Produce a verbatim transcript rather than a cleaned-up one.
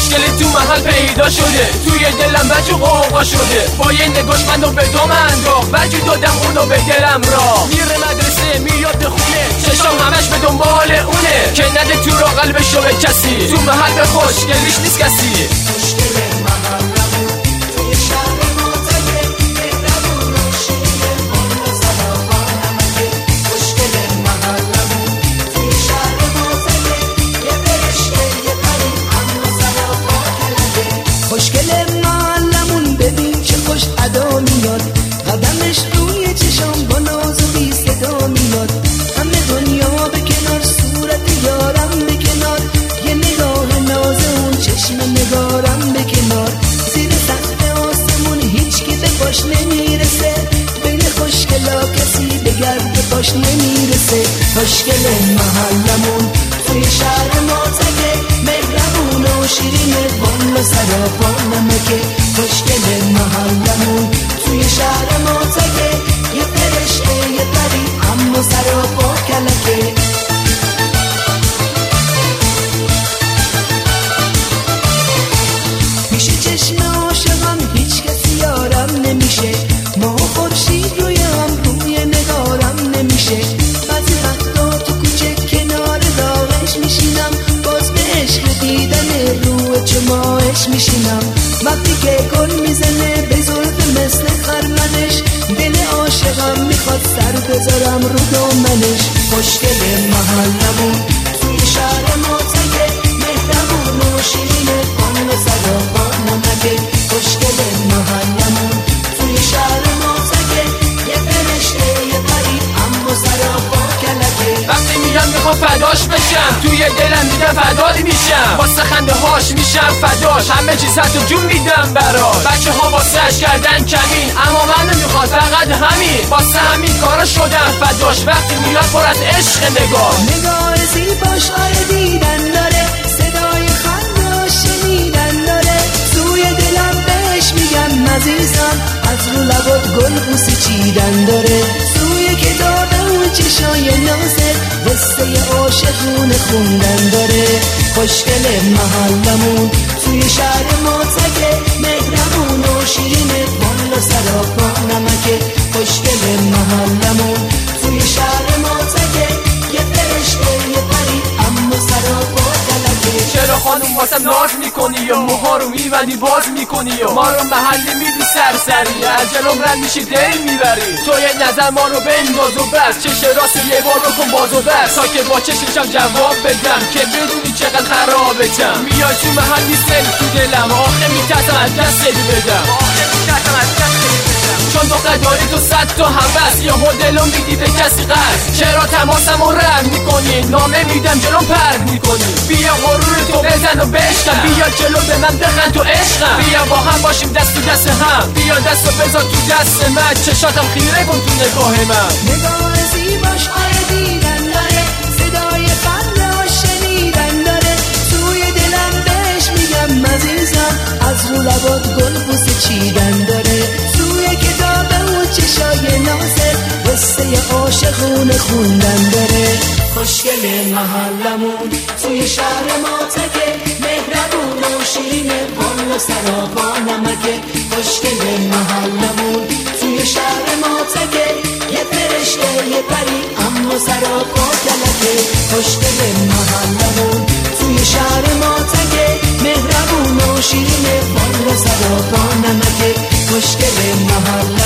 خوشگلی تو محل پیدا شده، توی دلم بچه قوقا شده. با یه نگاش منو به دام انداخت، بجو دادم اونو به دلم را. میره مدرسه میاد به خونه، چشام همش به دنبال اونه که نده تو را قلبشو به کسی. تو محل به خوشگلیش نیست کسی. خوشگل محلمون توی شهر ما تگه، مهربون و شیرین بالا سراپا نمکه. خوشگل محلمون توی شهر ما تگه، یه فرشته یه پری اما سراپا کلکه. خوشگل محلمون ببین چه خوش ادا میاد، قدمش روی چشام با ناز و بی صدا میاد. همه دنیا به کنار، صورت یارم به کنار، یه نگاه ناز اون چشم نگارم به کنار. زیر سقف آسمون هیچ کی به پاش نمیرسه، بین خوشگلا کسی به گرد پاش نمیرسه. خوشگل محلمون توی شهر ما تگه، مهربون و شیرین بالا سراپا نمکه. خوشگل محلمون توی شهر ما تگه، یه فرشته یه پری اما سراپا کلکه. پیش چشم عاشقم هیچ کسی یارم نمیشه، ما خورشید روی هم روی نگارم نمیشه. بعضی وقتا تو کوچه کنار داغش میشینم، باز به عشق دیدن رو چماش میشینم. وقتی که گل میزنه به زلف مثل خرمنش، دل عاشقم میخواد سر بذارم رو دامنش. خوشگل محلمون توی شهر ما تگه، مهربون و شیرین بالا سراپا نمکه. خوشگل محلمون توی شهر ما تگه، یه فرشته یه پری اما سراپا کلکه. وقتی میگم میخوام فداش بشم، توی دلم دیدم فدایی میشم. واسه خنده هاش میشم فداش، همه چیز حتی جون میدم براش. بچه ها واسه اش کردن کمین، اما من نمیخواد فقط همین. واسه همین کارا شدم فداش، وقتی میاد پر از عشق نگاه. نگار زیباش آره دیدن داره، صدای خنداش شنیدن داره. توی دلم بهش میگم عزیزم، از رو لبات گل بوسه چیدن داره. توی کتاب اون چشای نازه، قصه عاشقونه خوندن داره. خوشگل محلمون توی شهر ما تگه، مهربون و شیرین بالا سراپا نمکه. خوشگل محلمون توی شهر ما تگه، یه فرشته یه پری اما سراپا کلکه. چرا خانوم واسم ناز میکنی یا موها رو میبندی باز میکنی یا ما رو محلی میدی سرسری، از جلوم رد میشی دل میبری. تو یه نظر ما رو بنداز و بس، چش راست یه بار رو کن باز و بس، تا که با چششم جواب بدم که بدونی چقدر خرابتم. میای تو محلی سل تو دلم، آخه میترسم از دست بدم، آخه میترسم از دست چون دختر داری تو صد تا حوث، یا دلم میدی به کسی قصد. چرا تماسم رو رد میکنی، نامه میدم جلوم پرد میکنی. بیا غرور تو بزن و بشکن، بیا جلو به من بخند تو عشقم. بیا با هم باشیم دست تو دست هم، بیا دست رو بذار تو دست من، چشاتم خیره کن تو نگاه من. نگاه زیباش آره دیدن داره، صدای خنداش شنیدن داره. توی دلم بهش میگم عزیزم، از رو لبات گل بوسه چیدن داره. توی کتاب اون چشای نازه، قصه عاشقونه خوندن داره. خوشگل محلمون توی شهر ما تگه، مهربون و شیرین بالا سراپا نمکه. خوشگل محلمون توی شهر ما تگه، یه فرشته یه پری اما سراپا کلکه. خوشگل محلمون توی شهر ما تگه، مهربون و شیرین بالا سراپا نمکه. خوشگل محلمون